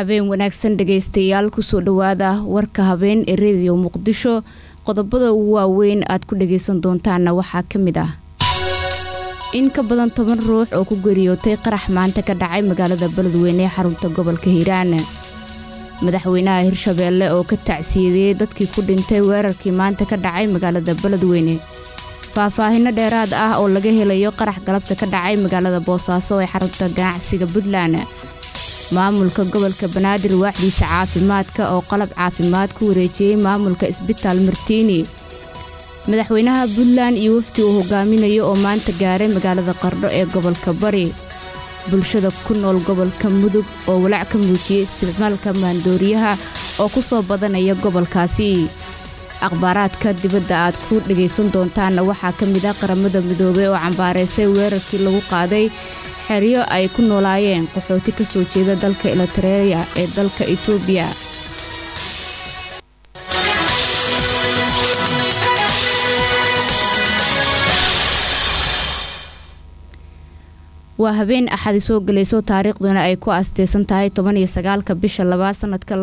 habeen wanaagsan dhageystayaal ku soo dhawaada warka habeen ee Radio Muqdisho qodobada ugu waaweyn aad ku dhageysan doontaan waxaa kamid ah in ka badan 10 ruux oo ku geeriyootay qarax maanta ka dhacay magaalada Beledweyne ee xarunta gobolka Hiiraan madaxweynaha Hirshabeelle oo ka tacsiyeeyay dadkii ku dhintay weerarkii maanta ka dhacay magaalada Beledweyne faahfaahin dheeraad ah oo laga helayo qarax galabta ka dhacay magaalada Boosaaso ee xarunta ganacsiga Puntland maamulka gobolka Banaadir waaxdiisa caafimaadka oo qalab caafimaad ku wareejiyay maamulka isbitaal Martiini madaxweynaha Puntland iyo wafdi uu hogaaminayo oo maanta gaaray magaalada Qardho ee gobolka Bari bulshada ku nool gobolka Mudug oo walaac ka muujiyay isticmaalka maandooriyaha oo ku soo badanaya gobolkaasi akhbaaraadka dibadda aad ku dhageysan doontaan waxaa kamid ah qaramada midoobay oo cambaareysay weerarkii lagu qaaday xiriyo ay ku noolaayeen qaxooti ka soo jeeda dalka Eritrea ee dalka Itoobiya waa habeen axad soo galayso taariikhduna ay ku aasteysan tahay 19 bisha 2 sanadka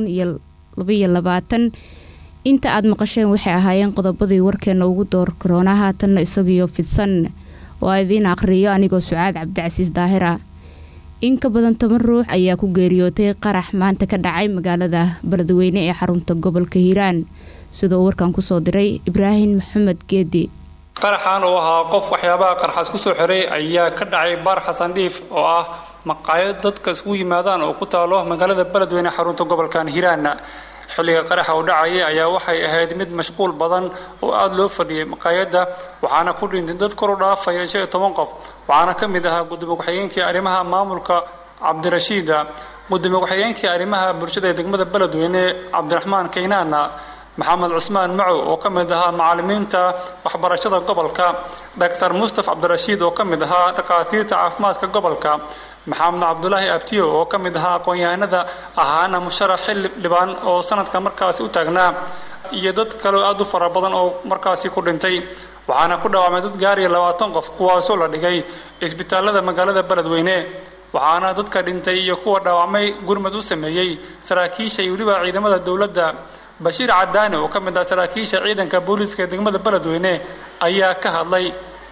2022 inta aad maqasheen waxay ahaayeen qodobadii warkeena ugu door koroonaha tan isagiyo fidsan waa idin akhriyo anigoo Sucaad Cabdicasiis Daahira in ka badan 10 ruux ayaa ku geeriyootay qarax maanta ka dhacay magaalada Beledweyne ee xarunta gobolka Hiiraan sidoo warkan ku soo diray Ibraahim Maxamed Geedi qaraxan oo ahaa qof waxyaabaha qarxas ku soo xiray ayaa ka dhacay Bar Xasan Dhiif oo ah maqaayad dadka isku yimaadaan oo ku taalo magaalada Beledweyne xarunta gobolka Hiiraan xilliga qaraxa u dhacay ayaa waxay ahayd mid mashquul badan oo aad loo fadhiyay maqaayada waxaana ku dhintay dad kor u dhaafay 10 qof waxaana kamid ahaa gudoomiye ku-xigeenka arrimaha maamulka Cabdirashiid gudoomiye ku-xigeenka arrimaha bulshada degmada Beledweyne Cabdiraxmaan Keenana محمد عثمان معو وكمل دها معلمينتا وحبرشة قبلك دكتور مصطفى عبد الرشيد وكمل دها دكاترة عافمات كقبلك محمد عبد الله أبتيو وكمل دها قويانا ذا أهانا مشرح لبان أو سنة كمركز وتجنا يدد كلو أدو فربضن أو مركزي كورنتي وعنا كده وعمدت جاري لو تنقف قواسولا لجاي إسبيتال هذا مجال هذا Beledweyne وعنا دد كدنتي يكون دوامي جرمدو سميي سراكيش يوريبا عيدمة الدولة بشير عداني وكمل سراكيش عيدا كبوليس كدقمة Beledweyne أيها كهالله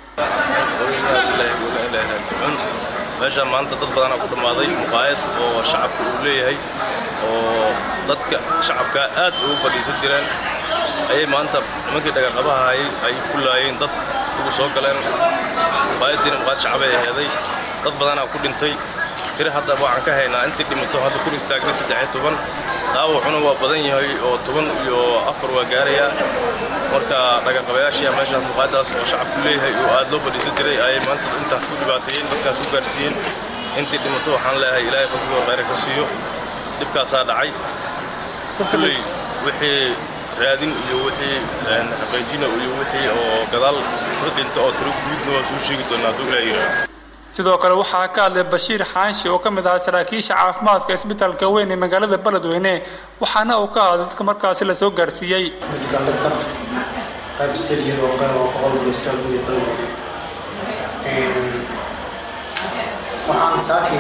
meesha maanta dad badan ku dhamaaday muqaayad oo shacabku u leeyahay oo dadka shacabka aad ugu fadhiisan jireen ay maanta nimankii dhaqaaqabaha ay ku laayeen dad ugu soo galeen muqaayadina muqaayad shacab ay ahayd dad badan ku dhintay tiri hadda waxaan ka haynaa intii dhimato hadda ku istaagnay 13 daawuxuna waa badan yahay oo 10 iyo 4 waa gaaraya marka dhaqaaqabayaasha meesha muqaayadaas oo shacabku leeyahay oo aad loo fadhiisan jiray ay maanta inta ku dhibaateeyeen dadkaas u gaarsiiyeen intii dhimato waxaan leeyahay ilaahay fadhiyo khayr ka siiyo dibkaas dhacay kulli wixii raadin iyo wixii xaqiijina iyo wixii oo gadaal ka dhinto oo tiro guudna waa soo sheegi doonaa duu ilaahay sidoo kale waxaa ka hadlay Bashiir Xaanshi oo kamid ah saraakiisha caafimaadka isbitaalka weyn ee magaalada Beledweyne waxaana uu ka hadlay dadka markaas la soo gaarsiiyay qayb sirjin oo qowlka isbitaalka Beledweyne waxaan saaki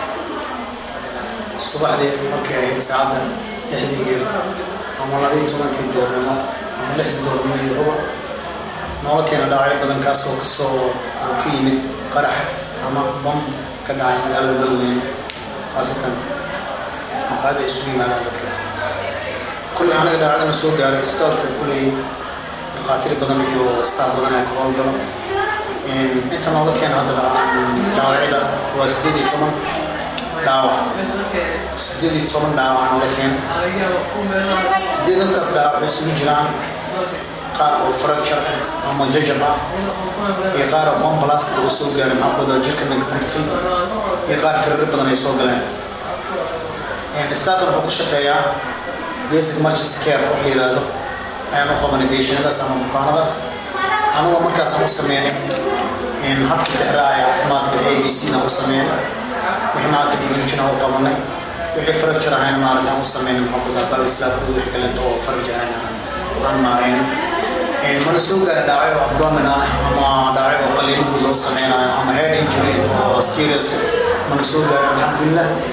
subaxdii markii ay saacada 6 ama 12 doornimo ama 6 doornimo iyo noo keena dhacay badan kaas oo kasoo ka yimid qarax ama bom ka dhacay magaalada Beledweyne khaasatan maqaayad ay isugu yimaadaan dadka kulli anaga dhacdana soo gaaray isbitaalka kulli dhaqaatiir badan iyo staff badan ay ku howlgalo inta noo keena hadda dhaawacida waa 18 dhaawac 18 dhaawac noo keena 18 kaas dhaawac isugu jiraan qaar oo fracture ama jajab ah iyo qaar oo plus oo soo gaaray maxkamada jirka naga gubtay iyo qaar firar badan ay soo galeen isbitaalka wuxuu ku shaqeeyaa basic emergency care oo la yiraahdo ayaan u qabanay deeshanadaas ama bukaanadaas anagoo markaas aan u sameynay habka tixraaca caafimaadka ABC-na u sameynay wixii maanta dhiigjoojina u qabanay wixii fracture ahayna maaragta aan u sameynay maxkamada baabislaabkooda wixii kaleeto oo fracture ahayna aan maaraynay mana soo gaara dhacay oo abdominal ama dhacay oo qalliin loo sameeyo ama head injury oo serious mana soo gaara alxamdulillah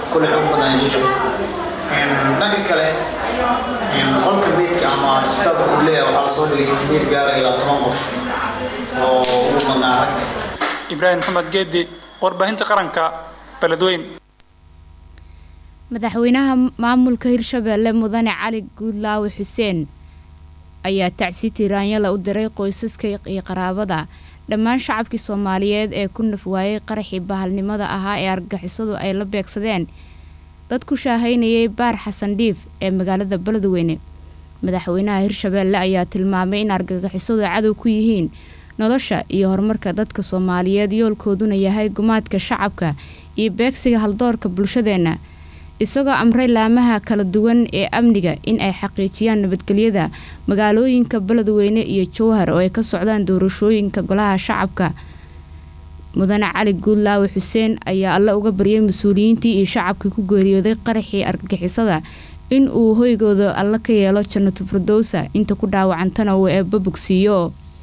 كل حكومة نجيجة لكن كله قل كمية أما استقبل كلية وعلى صولي كمية جارة إلى تنظف ومنارك إبراهيم محمد جدي warbaahinta qaranka Beledweyne madaxweynaha maamulka Hirshabelle Mudane Cali Guudlaawe Xuseen ayaa tacsi tiraanyada u diray qoysaska iyo qaraabada dhammaan shacabkii Soomaaliyeed ee ku naf waayay qaraxii bahalnimada ahaa ee argagixisadu ay la beegsadeen dad ku shaahaynayay baar Xasan Dhiif ee magaalada Beledweyne madaxweynaha Hirshabelle ayaa tilmaamay in argagixisadu cadow ku yihiin nolosha iyo horumarka dadka Soomaaliyeed yoolkooduna yahay gumaadka shacabka iyo beegsiga haldoorka bulshadeena isagoo amray laamaha kala duwan ee amniga in ay xaqiijiyaan nabadgelyada magaalooyinka Beledweyne iyo Jowhar oo ay ka socdaan doorashooyinka golaha shacabka Mudane Cali Guudlaawe Xuseen ayaa alla uga baryay mas'uuliyiintii iyo shacabkii ku geeriyooday qaraxii argagixisada in uu hoygooda alla ka yeelo Jannatul Firdawsa inta ku dhaawacantana uu eebba bogsiiyo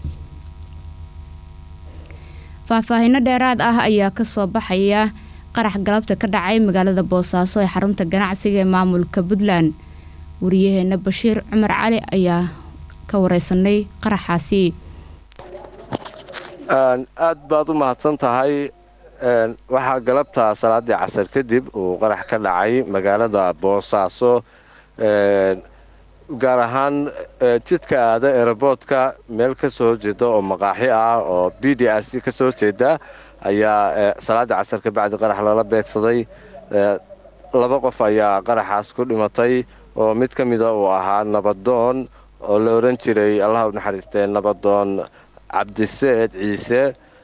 faahfaahinno dheeraad ah ayaa ka soo baxaya qarax galabta ka dhacay magaalada Boosaaso ee xarunta ganacsiga ee maamulka Puntland wariyaheena Bashiir Cumar Cali ayaa ka wareysanay qaraxaasi aad baad u mahadsan tahay waxa galabta salaadii casar kadib uu qarax ka dhacay magaalada Boosaaso gaar ahaan jidka aada airportka meel ka soo jeeda oo maqaaxi ah oo BDRC ka soo jeeda ayaa salaada casar ka bacdi qarax lala beegsaday laba qof ayaa qaraxaas ku dhimatay oo mid kamid ah uu ahaa nabadoon oo la oran jiray Allah u naxariistay nabadoon Cabdiseed Ciise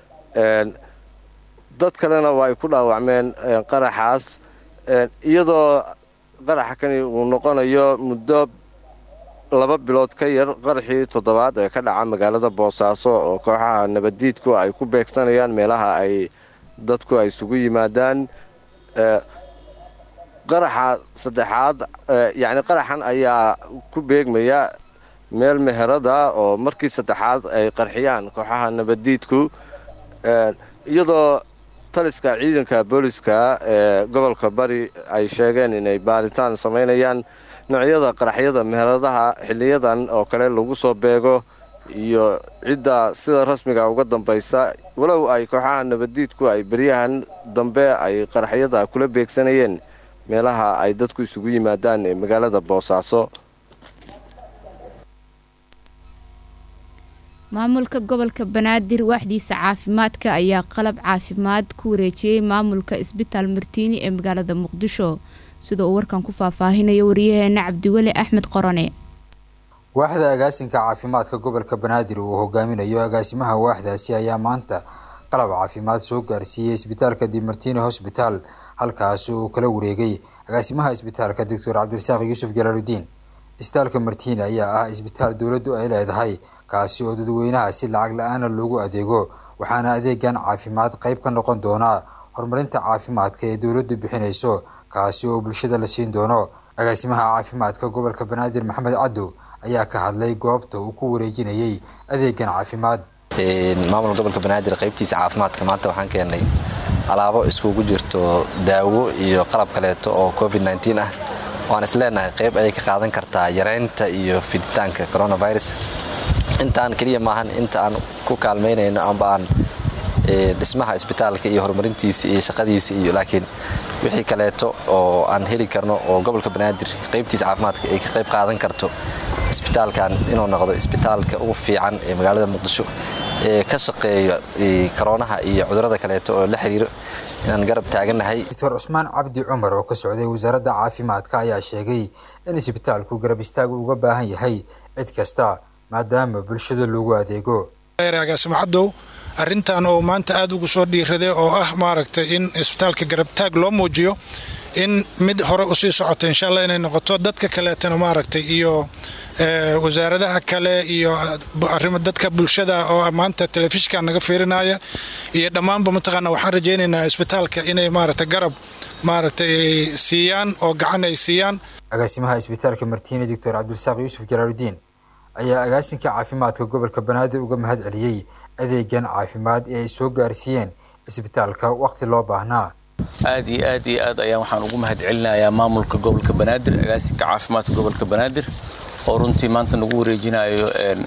dad kalena way ku dhaawacmeen qaraxaas iyadoo qaraxa kani uu noqonayo muddo 2 bilood ka yar qaraxii toddobaad ee ka dhaca magaalada Boosaaso oo kooxaha nabadiidku ay ku beegsanayaan meelaha ay dadku ay isugu yimaadaan qaraxa saddexaad yani qaraxan ayaa ku beegmaya meel meherada oo markii saddexaad ay qarxiyaan kooxaha nabadiidku iyadoo taliska ciidanka booliska ee gobolka Bari ay sheegeen inay baaritaan sameynayaan noocyada qaraxyada meheradaha xiliyadan oo kale lagu soo beego iyo cidda sida rasmiga uga dambaysa walow ay kooxaha nabadiidku ay bariyahan dambe ay qaraxyada kula beegsanayeen meelaha ay dadku isugu yimaadaan ee magaalada Boosaaso maamulka gobolka Banaadir waxdiisa caafimaadka ayaa qalab caafimaad ku wareejiyay maamulka isbitaal Martiini ee magaalada Muqdisho sida uu warkan ku faahfaahinayo wariyaheena Cabdiwali Axmed Qorane waaxda agaasinka caafimaadka gobolka Banaadir uu hogaaminayo agaasimaha waaxdaasi ayaa maanta qalab caafimaad soo gaarsiiyay isbitaalka Martiini Hospital halkaas uu kala wareegay agaasimaha isbitaalka Dr. Cabdirasaaq Yuusuf Jalaaludiin isbitaalka Martiini ayaa ah isbitaal dawladdu ay leedahay kaasi oo dadweynaha si lacag la'aan loogu adeego waxaana adeegan caafimaad qayb ka noqon doona horumarinta caafimaadka ee dawladdu bixinayso kaasi oo bulshada la siin doono agaasimaha caafimaadka gobolka Banaadir Maxamed Caddo ayaa ka hadlay goobta uu ku wareejinayay adeegan caafimaad maamulka gobolka Banaadir qaybtiisa caafimaadka maanta waxaan keenay alaabo iskugu jirto daawo iyo qalab kale oo COVID-19 ah waan isleenahay qayb ay ka qaadan kartaa yareynta iyo fiditaanka coronavirus intaan kaliya maahan inta aan ku kaalmeynayno amba aan dhismaha isbitaalka iyo horumarintiisa iyo shaqadiisa iyo laakiin wixii kale oo aan heli karno oo gobolka Banaadir qaybtiisa caafimaadka ay ka qayb qaadan karto isbitaalkan inuu noqdo isbitaalka ugu fiican ee magaalada Muqdisho ee ka shaqeeyo corona iyo cudurrada kale oo la xiriiro inaan garab taaganahay Dr. Usmaan Cabdi Cumar oo ka socday wasaaradda caafimaadka ayaa sheegay in isbitaalku garab istaag uga baahan yahay cid kasta maadaama bulshada loogu adeego agaasimo Cabdo arrintan oo maanta aad ugu soo dhiiraday oo ah maaragtay in isbitaalka garab taag loo muujiyo in mid hore u sii socoto insha Allah inay noqoto dadka kale tan maaragtay iyo wasaaradaha kale iyo arrimo dadka bulshada oo maanta telefishinka naga fiirinaya iyo dhamaanba mataqaana waxaan rajaynaynaa isbitaalka inay maaragtay garab maaragtay siiyaan oo gacan ay siiyaan agaasimaha isbitaalka Martiini Dr. Cabdirasaaq Yuusuf Jalaaludiin ayaa agaasinka caafimaadka gobolka Banaadir uga mahad celiyay adeegan caafimaad ee ay soo gaarsiiyeen isbitaalka waqti loo baahnaa aad iyo aad ayaan waxaan ugu mahadcelinayaa maamulka gobolka Banaadir agaasinka caafimaadka gobolka Banaadir oo runtii maanta nagu wareejinayo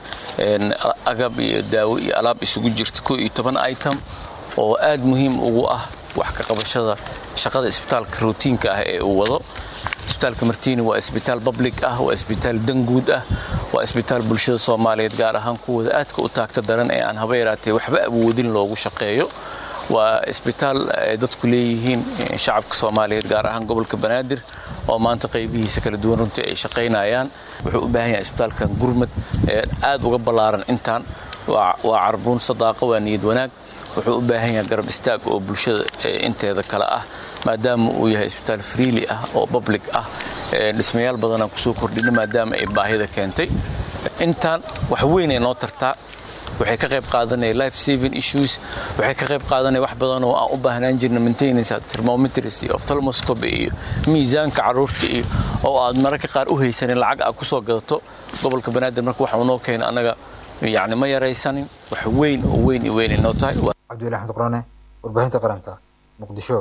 agab iyo daawo iyo alaab isugu jirta 12 item oo aad muhiim ugu ah wax ka qabashada shaqada isbitaalka routiinka ah ee uu wado isbitaalka Martiini waa isbitaal public ah waa isbitaal danguud ah waa isbitaal bulshada Soomaaliyeed gaar ahaan kuwada aadka u taagta daran ee aan haba yaraatee waxba awoodin loogu shaqeeyo waa isbitaal dadku leeyihiin shacabka Soomaaliyeed gaar ahaan gobolka Banaadir oo maanta qaybihiisa kala duwan runtii ay shaqeynayaan wuxuu u baahan yahay isbitaalkan gurmad aad uga balaaran intaan waa carbuun sadaaqo waa niyad wanaag wuxuu u baahan yahay garab istaag oo bulshada inteeda kala ah maadaama uu yahay isbitaal freely ah oo public ah dhismayaal badan aan ku soo kordhinay maadaama ay baahida keentay intaan wax weyn ay noo tartaa waxay ka qayb qaadanay life saving issues waxay ka qayb qaadanay wax badan oo aan u baahnaan jirnay maintenance thermometers iyo ophthalmoscopy iyo miisaanka caruurta iyo oo aad mararka qaar u haysanin lacag aad ku soo gadato gobolka Banaadir marka waxa uu noo keenay anaga يعني ما يريساني وحوين وين النوتاي عبد الله أحمد قرانة والباهنة قرانتا مقدشو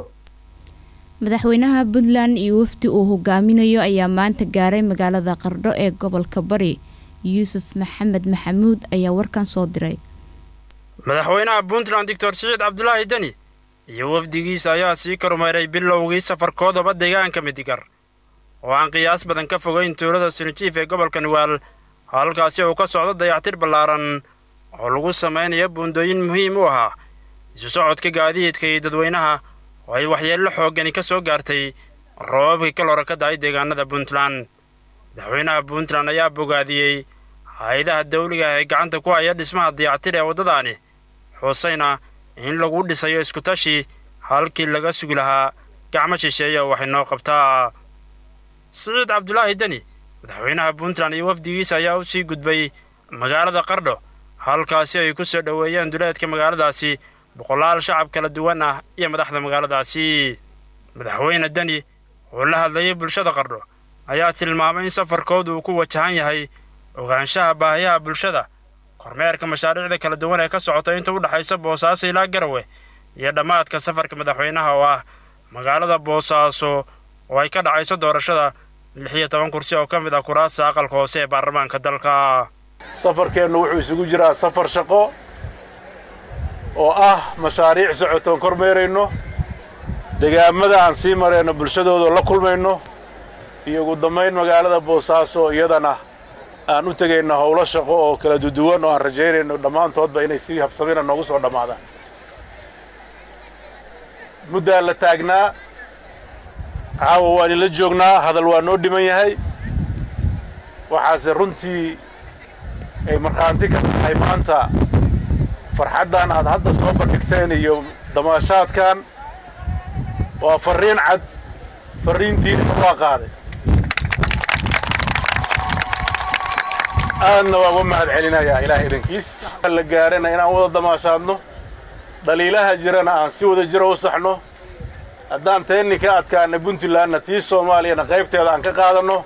madaxweynaha Puntland iyo wafdi uu hogaaminayo ayaa maanta gaaray magaalada Qardho ee gobolka Bari Yuusuf Maxamed Maxamuud ayaa warkan soo diray madaxweynaha Puntland Dr. Saciid Cabdullaahi Dani iyo wafdigiisa ayaa sii kormeeray bilowgii safarkooda deegaanka Midigar oo aan qiyaas badan ka fogeyn tuulada Sinajiif ee gobolka Nuwaal halkaasi oo ka socdo dayactir ballaaran oo lagu sameeyo buundooyin muhiim u ah isu socodka gaadiidka iyo dadweynaha oo ay waxyeello xooggan ka soo gaartay roobabkii kala hor ka dhacay deegaanada Puntland madaxweynaha Puntland ayaa bogaadiyay hay'adaha dawliga ee gacanta ku haya dhismaha dayactir ee wadadani xusayna in lagu dhisayo isku tashi halkii laga sugi lahaa gacmo shisheeye oo waxay noo qabtaa Saciid Cabdullaahi Dani madaxweynaha Puntland iyo wafdigiisa ayaa u sii gudbay magaalada Qardho halkaasi ay ku soo dhaweeyeen duleedka magaaladaasi boqolaal shacab kala duwan ah iyo madaxda magaaladaasi madaxweyne Dani oo la hadlayay bulshada Qardho ayaa tilmaamay in safarkoodu uu ku wajahan yahay ogaanshaha baahiyaha bulshada kormeerka mashaariicda kala duwan ee ka socota inta u dhaxaysa Boosaaso ilaa Garowe iyo dhamaadka safarka madaxweynaha oo ah magaalada Boosaaso oo ay ka dhacayso doorashada 16 kursi oo ka mid ah kuraasta aqalka hoose ee baarlamaanka dalka safarkeenu wuxuu isugu jiraa safar shaqo oo ah mashaariic socotoon kormeerayno deegaamada aan sii marayno bulshadooda la kulmayno iyo ugu dambeyn magaalada Boosaaso iyadana aan u tagayno howlo shaqo oo kala duwan oo aan rajaynayno dhammaantoodba inay si habsamina noogu soo dhamaadaan muddo la taagnaa caawa waan la joognaa hadal waa noo dhiman yahay waxaase runtii ay markhaanti ka tahay maanta farxaddan aad hadda soo bandhigteen iyo damaashaadkan waa fariin cad fariintiina waa qaaday aadna waa uga mahadcelinayaa ilaahay idinkiis la gaarana inaan wada damaashaadno dhaliilaha jirana aan si wada jiro u saxno haddaan teenni ka adkaana Puntlandna tii Soomaaliyana qaybteeda aan ka qaadano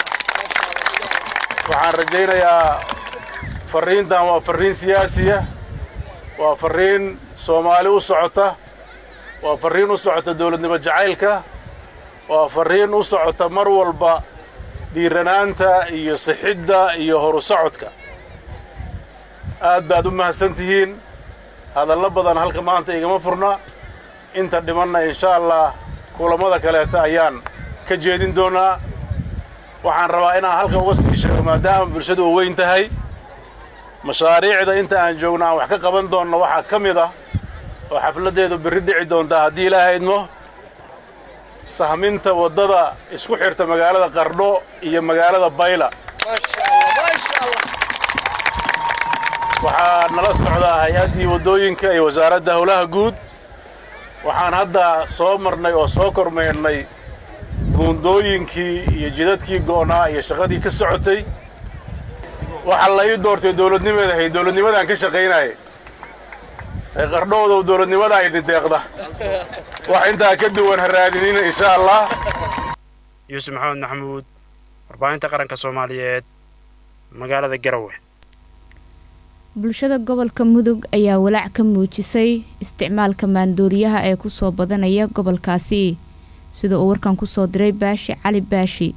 waxaan rajaynayaa fariintan waa fariin siyaasiya waa fariin Soomaali u socota waa fariin u socota dawladnimo jacaylka waa fariin u socota mar walba diiranaanta iyo sixidda iyo horu socodka aad baad u mahadsantihiin hadallo badan halka maanta igama furna inta dhimanna insha Allah kulamada kaleeta ayaan ka jeedin doonaa waxaan rabaa inaan halka uga sii sheego maadaama bulshadu weyn tahay mashaariicda inta aan joognaa wax ka qaban doonno waxa kamid ah oo xafladeedu berri dhici doonta haddii Ilaahay idmo sahminta wadada isku xirta magaalada Qardho iyo magaalada Bayla waxaan nala socdaa hay'adii wadooyinka iyo wasaaradda howlaha guud waxaan hadda soo marnay oo soo kormeernay buundooyinkii iyo jidadkii go'naa iyo shaqadii ka socotay waxa la ii doortay dawladnimadan ka shaqeynayay ay Qardhooda dawladnimada ay deeqda wax inta ka duwan haraadinin insha Allah Yuusuf Maxamed Maxamuud warbaahinta qaranka Soomaaliyeed magaalada Garowe bulshada gobolka Mudug ayaa walaac ka muujisay isticmaalka maandooriyaha ee ku soo badanaya gobolkaasi sida uu warkan ku soo diray Baashi Cali Baashi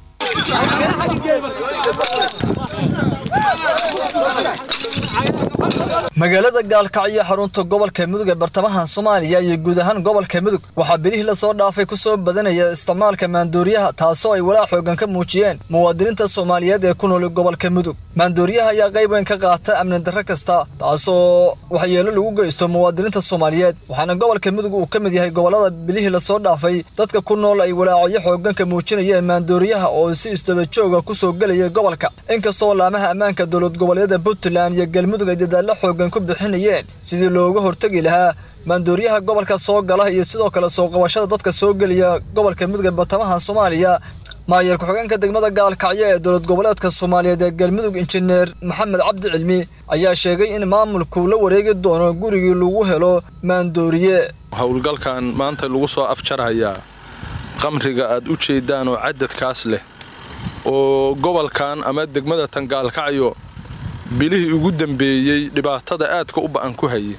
magaalada Gaalkacyo xarunta gobolka Mudug ee bartamaha Soomaaliya iyo guud ahaan gobolka Mudug waxa bilihii la soo dhaafay ku soo badanaya isticmaalka maandooriyaha taasoo ay walaac xoogan ka muujiyeen muwaadiniinta Soomaaliyeed ee ku nool gobolka Mudug maandooriyaha ayaa qayb weyn ka qaata amni darro kasta taasoo waxyeello lagu geysto muwaadiniinta Soomaaliyeed waxaana gobolka Mudug uu ka mid yahay gobolada bilihii la soo dhaafay dadka ku nool ay walaacyo xoogan ka muujinayeen maandooriyaha oo si isdaba jooga ku soo galaya gobolka inkastoo laamaha ammaanka dowlad goboleedyada Puntland iyo Galmudug ay dadaal xoogan ku bixinayeen sidii looga hortagi lahaa maandooriyaha gobolka soo gala iyo sidoo kale soo qabashada dadka soo galaya gobolka Mudug ee bartamaha Soomaaliya maayir ku-xigeenka degmada Gaalkacyo ee dowlad goboleedka Soomaaliyeed ee Galmudug injineer Maxamed Cabdi Cilmi ayaa sheegay in maamulku la wareegi doono gurigii lagu helo maandooriye hawlgalkan maanta lagu soo afjaraya qamriga aad u jeedaan oo cadadkaas leh oo gobolkan ama degmada tan Gaalkacyo bilihii ugu dambeeyay dhibaatada aadka u baan ku hayay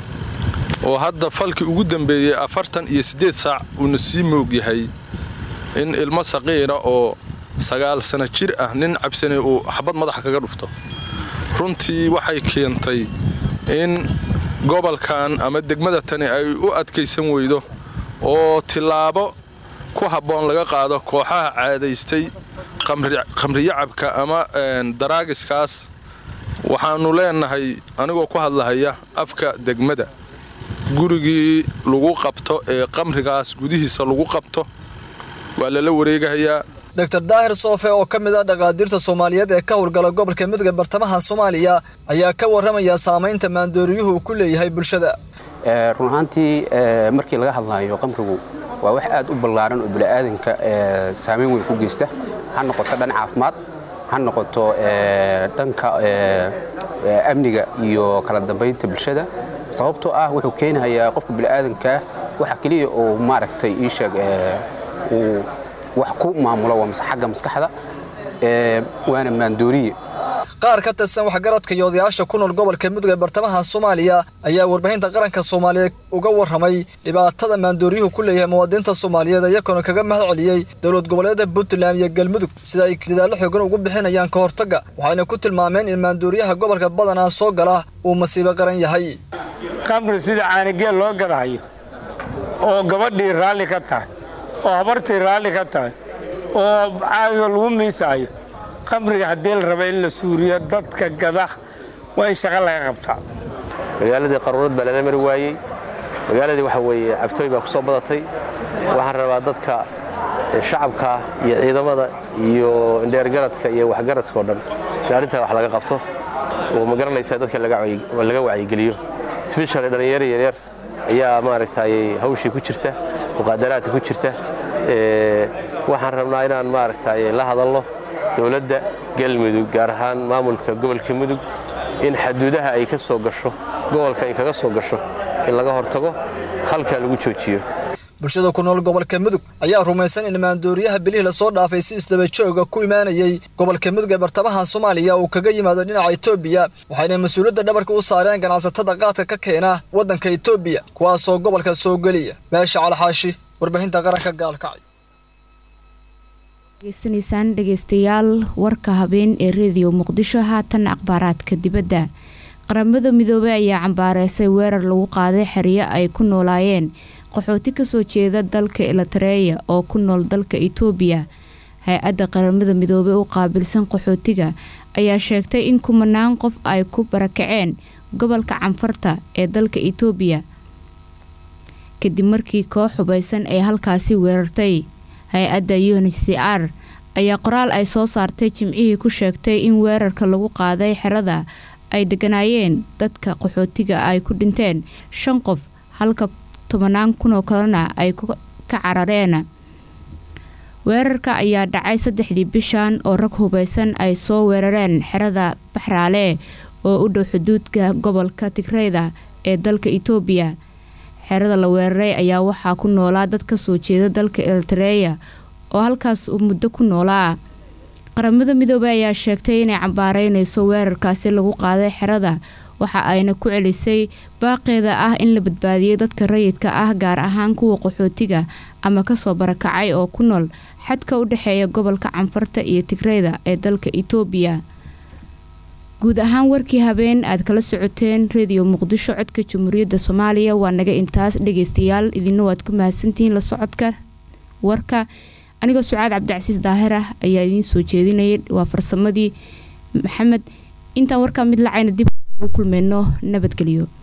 oo hadda falki ugu dambeeyay 48 saac uu sii moog yahay in ilmo saqiira oo 9 sano jir ah nin cabsanay oo xabad madax kaga dhufto runtii waxay keentay in gobolkan ama degmada tani ay u adkaysan weydo oo tilaabo ku haboon laga qaado kooxaha caadaystay qamriga cabka ama daraagiskaas waxaanu leenahay anigoo ku hadlahaya afka degmada gurigii lagu qabto ee qamrigaas gudihiisa lagu qabto waa la wareegayaa Dr. Daahir Soofe oo ka mid ah dhaqaatiirta Soomaaliyeed ee ka howlgala gobolka Mudug ee bartamaha Soomaaliya ayaa ka waramaya saameynta maandooriyuhu ku leeyahay bulshada run ahaantii markii laga hadlayo qamrigu waa wax aad u ballaaran oo bini'aadanka saameyn weyn ku geysta ha noqoto dhan caafimaad ha noqoto dhanka amniga iyo kala dambeynta bulshada sababtoo ah wuxuu keenayaa qofka bini'aadanka waxa kaliya oo maaragtay ii sheeg uu wax ku maamulo waa xagga maskaxda waana maandooriye qaar ka tirsan waxgaradka iyo odayaasha ku nool gobolka Mudug ee bartamaha Soomaaliya ayaa warbaahinta qaranka Soomaaliyeed uga waramay dhibaatada maandooriyuhu ku leeyahay muwaadiniinta Soomaaliyeed iyagoo kaga mahad celiyay dowlad goboleedyada Puntland iyo Galmudug sida ay dadaal xoogan ugu bixinayaan ka hortagga waxayna ku tilmaameen in maandooriyaha gobolka badanaa soo gala uu masiibo qaran yahay qamri sida caanigeel loo gadayo oo gabadhii raali ka tahay oo habartii raali ka tahay oo caado lagu miisaayo qamriga hadii la rabo in la suuriyo dadka gada waa in shaqo laga qabtaa magaaladii qaruurad baa la mari waayay magaaladii waxa weeye cabtooy baa ku soo badatay waxaan rabaa dadka shacabka iyo ciidamada iyo indheergaradka iyo waxgaradka oo dhan in arrintaa wax laga qabto oo ma garanaysaa dadka laga wacyigeliyo especially dhalinyaro yaryar ayaa maaragtay hawshii ku jirta muqaadaraadka ku jirta waxaan rabnaa inaan maaragtay la hadalno dowladda Galmudug gaar ahaan maamulka gobolka Mudug in xaduudaha ay ka soo gasho gobolka ay kaga soo gasho in laga hortago halka lagu joojiyo bulshada ku nool gobolka Mudug ayaa rumaysan in maandooriyaha bilihii la soo dhaafay si isdaba joog ku imaanayay gobolka Mudug ee bartamaha Soomaaliya oo kaga yimaado dhinaca Itoobiya waxayna mas'uuliyadda dhabarka u saareen ganacsatada qaadka ka keena wadanka Itoobiya kuwaas oo gobolka soo galiya Baashi Cali Xaashi warbaahinta qaranka Gaalkacyo dhegeystayaal warka habeen ee Radio Muqdisho haatan akhbaaraadka dibadda qaramada midoobay ayaa cambaareysay weerar lagu qaaday xiriyo ay ku noolaayeen qaxooti ka soo jeeda dalka Eritrea oo ku nool dalka Itoobiya hay-adda qaramada midoobay u qaabilsan qaxootiga ayaa sheegtay in kumanaan qof ay ku barakaceen gobolka Canfarta ee dalka Itoobiya kadib markii koox hubaysan ay halkaasi weerartay hay-adda UNHCR ayaa qoraal ay soo saartay jimcihii ku sheegtay in weerarka lagu qaaday xerada ay deganaayeen dadka qaxootiga ay ku dhinteen 5 qof halka 10,000 oo kalena ay ka carareen weerarka ayaa dhacay 3 bishan oo rag hubaysan ay soo weerareen xerada Baxraale oo u dhow xuduudka gobolka Tigrayda ee dalka Itoobiya xerada la weeraray ayaa waxaa ku noolaa dad ka soo jeeda dalka Eritrea oo halkaas muddo ku noolaa qaramada midoobay ayaa sheegtay inay cambaareynayso weerarkaasi lagu qaaday xerada waxa ayna ku celisay baaqeeda ah in la badbaadiyo dadka rayidka ah gaar ahaan kuwa qaxootiga ama kasoo barakacay oo ku nool xadka u dhaxeeya gobolka Canfarta iyo Tigreeda ee dalka Itoobiya. guud ahaan warkii habeen aad kala socoteen Radio Muqdisho codka Jamhuuriyadda Soomaaliya waa naga intaas dhageystayaal idinna waad ku mahadsantihiin la socodka warka anigoo Sucaad Cabdicasiis Daahir ah ayaa idin soo jeedinayay waa farsamadii Maxamed inta warka mid lacayna dib u kulmeyno nabadgelyo.